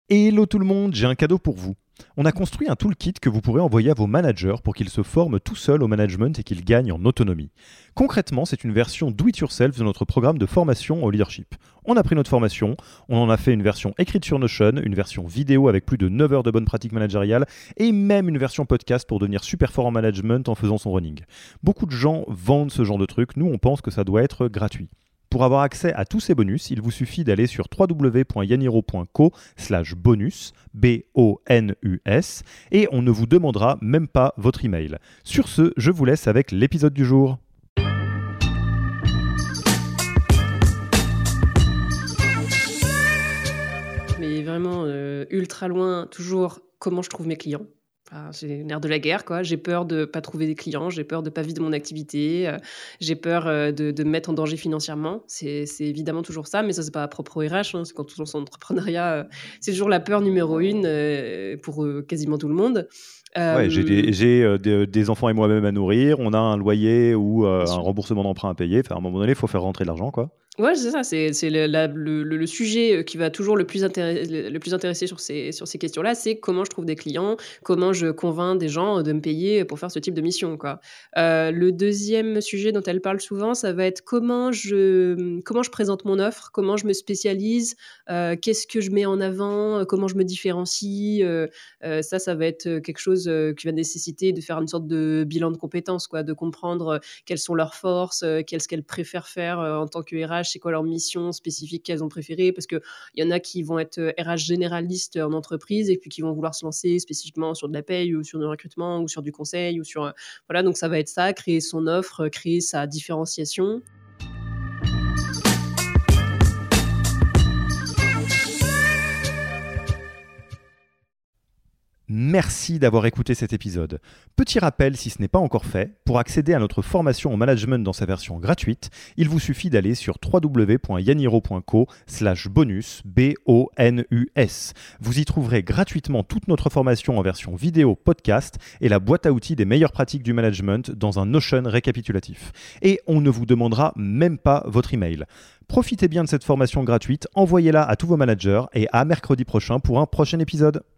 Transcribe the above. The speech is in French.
Hello tout le monde, j'ai un cadeau pour vous. On a construit un toolkit que vous pourrez envoyer à vos managers pour qu'ils se forment tout seuls au management et qu'ils gagnent en autonomie. Concrètement, c'est une version do-it-yourself de notre programme de formation au leadership. On a pris notre formation, on en a fait une version écrite sur Notion, une version vidéo avec plus de 9 heures de bonnes pratiques managériales et même une version podcast pour devenir super fort en management en faisant son running. Beaucoup de gens vendent ce genre de truc, nous on pense que ça doit être gratuit. Pour avoir accès à tous ces bonus, il vous suffit d'aller sur www.yaniro.co/bonus, B-O-N-U-S, et on ne vous demandera même pas votre email. Sur ce, je vous laisse avec l'épisode du jour. Mais vraiment ultra loin, toujours comment je trouve mes clients. Enfin, c'est le nerf de la guerre, quoi. J'ai peur de pas trouver des clients, j'ai peur de pas vivre de mon activité, j'ai peur de me mettre en danger financièrement. C'est évidemment toujours ça, mais ça, c'est pas propre au RH, hein, c'est quand on se lance en entrepreneuriat, c'est toujours la peur numéro 1 pour quasiment tout le monde. Ouais, j'ai des enfants et moi-même à nourrir, on a un loyer ou un remboursement d'emprunt à payer. Enfin, à un moment donné, il faut faire rentrer de l'argent, quoi. Ouais, c'est ça, c'est le sujet qui va toujours le plus intéresser sur ces questions-là, c'est comment je trouve des clients, comment je convainc des gens de me payer pour faire ce type de mission, quoi. Le deuxième sujet dont elle parle souvent, ça va être comment je présente mon offre, comment je me spécialise, qu'est-ce que je mets en avant, comment je me différencie. Ça va être quelque chose qui va nécessiter de faire une sorte de bilan de compétences, quoi, de comprendre quelles sont leurs forces, qu'est-ce qu'elles préfèrent faire en tant que RH, c'est quoi leur mission spécifique qu'elles ont préférée, parce qu'il y en a qui vont être RH généralistes en entreprise et puis qui vont vouloir se lancer spécifiquement sur de la paye ou sur du recrutement ou sur du conseil ou sur... voilà, donc ça va être ça, créer son offre, créer sa différenciation. Merci d'avoir écouté cet épisode. Petit rappel, si ce n'est pas encore fait, pour accéder à notre formation au management dans sa version gratuite, il vous suffit d'aller sur www.yaniro.co/bonus, B-O-N-U-S. Vous y trouverez gratuitement toute notre formation en version vidéo podcast et la boîte à outils des meilleures pratiques du management dans un Notion récapitulatif. Et on ne vous demandera même pas votre email. Profitez bien de cette formation gratuite, envoyez-la à tous vos managers et à mercredi prochain pour un prochain épisode.